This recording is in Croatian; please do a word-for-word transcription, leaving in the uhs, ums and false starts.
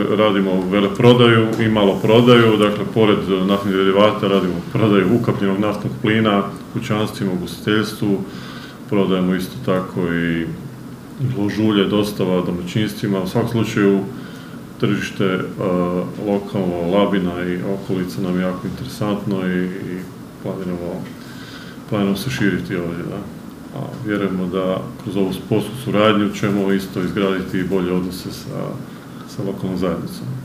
radimo veleprodaju i maloprodaju, dakle pored naftnih derivata radimo prodaju ukapljenog naftnog plina kućanstvima, ugostiteljstvu, prodajemo isto tako i ložulje, dostava domaćinstvima. U svakom slučaju tržište lokalno, Labina i okolica nam je jako interesantno i, i planiramo, planiramo se širiti ovdje. Da. A vjerujemo da kroz ovu poslu suradnju ćemo isto izgraditi bolje odnose sa, sa lokalnom zajednicom.